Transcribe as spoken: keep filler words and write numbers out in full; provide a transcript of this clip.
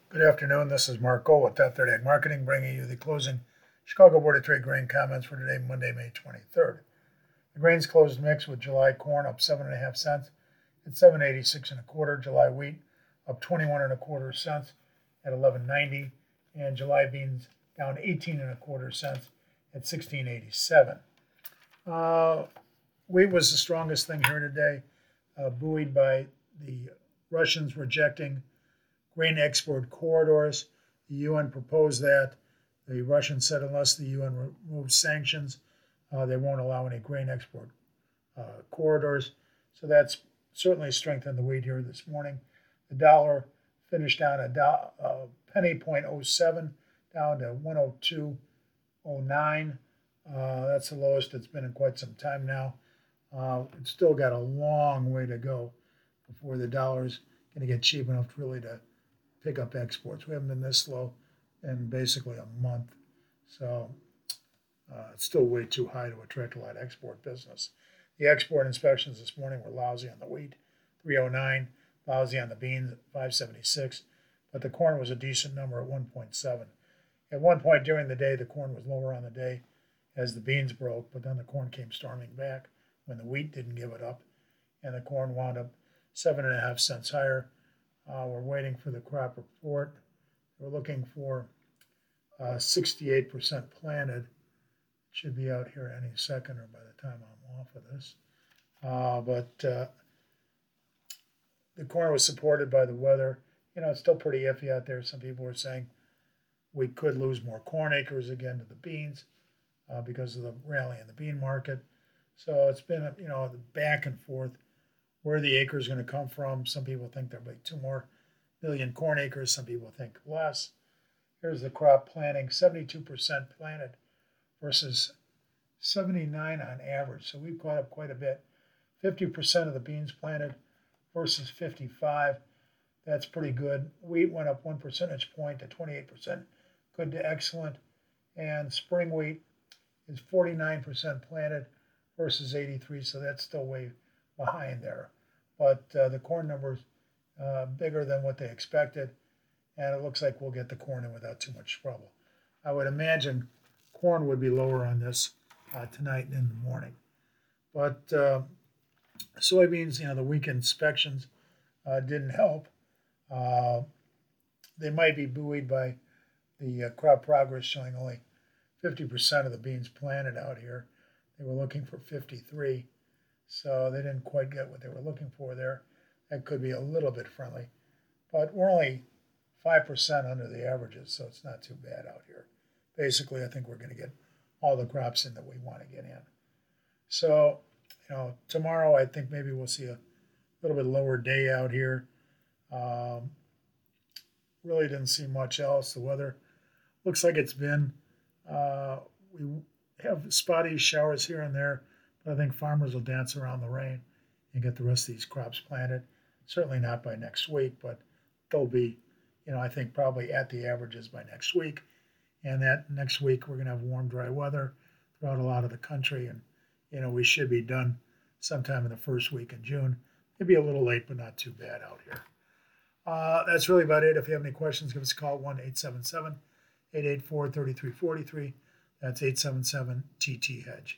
Good afternoon. This is Mark Gold with Top thirty Ag Marketing, bringing you the closing Chicago Board of Trade grain comments for today, Monday, May twenty-third. The grains closed mixed with July corn up seven and a half cents at seven eighty-six and a quarter. July wheat up twenty-one and a quarter cents at eleven ninety, and July beans down eighteen and a quarter cents at sixteen eighty-seven. Uh, wheat was the strongest thing here today, uh, buoyed by the Russians rejecting grain export corridors. The U N proposed that. The Russians said unless the U N removes sanctions, uh, they won't allow any grain export uh, corridors. So that's certainly strengthened the wheat here this morning. The dollar finished down a, do- a penny point oh seven, down to one oh two oh nine. Uh, that's the lowest it's been in quite some time now. Uh, it's still got a long way to go before the dollar's going to get cheap enough to really to pick up exports. We haven't been this low in basically a month. So uh, it's still way too high to attract a lot of export business. The export inspections this morning were lousy on the wheat, three oh nine, lousy on the beans, five seventy-six, but the corn was a decent number at one point seven. At one point during the day, the corn was lower on the day as the beans broke, but then the corn came storming back when the wheat didn't give it up, and the corn wound up seven and a half cents higher. Uh, we're waiting for the crop report. We're looking for uh, sixty-eight percent planted. Should be out here any second or by the time I'm off of this. Uh, but uh, the corn was supported by the weather. You know, it's still pretty iffy out there. Some people are saying we could lose more corn acres again to the beans uh, because of the rally in the bean market. So it's been, you know, back and forth. Where the acre is going to come from. Some people think there'll be two more million corn acres. Some people think less. Here's the crop planting, seventy-two percent planted versus seventy-nine on average. So we've caught up quite a bit. fifty percent of the beans planted versus fifty-five. That's pretty good. Wheat went up one percentage point to twenty-eight percent. Good to excellent. And spring wheat is forty-nine percent planted versus eighty-three. So that's still way behind there. But uh, the corn numbers uh, bigger than what they expected, and it looks like we'll get the corn in without too much trouble. I would imagine corn would be lower on this uh, tonight and in the morning. But uh, soybeans, you know, the week inspections uh, didn't help. Uh, they might be buoyed by the uh, crop progress showing only fifty percent of the beans planted out here. They were looking for fifty-three. So they didn't quite get what they were looking for there. That could be a little bit friendly. But we're only five percent under the averages, so it's not too bad out here. Basically, I think we're going to get all the crops in that we want to get in. So, you know, tomorrow I think maybe we'll see a little bit lower day out here. Um, really didn't see much else. The weather looks like it's been, uh, we have spotty showers here and there. I think farmers will dance around the rain and get the rest of these crops planted. Certainly not by next week, but they'll be, you know, I think probably at the averages by next week. And that next week we're going to have warm, dry weather throughout a lot of the country. And, you know, we should be done sometime in the first week in June. Maybe a little late, but not too bad out here. Uh, that's really about it. If you have any questions, give us a call, one eight seven seven, eight eight four, three three four three. That's eight seven seven T T Hedge.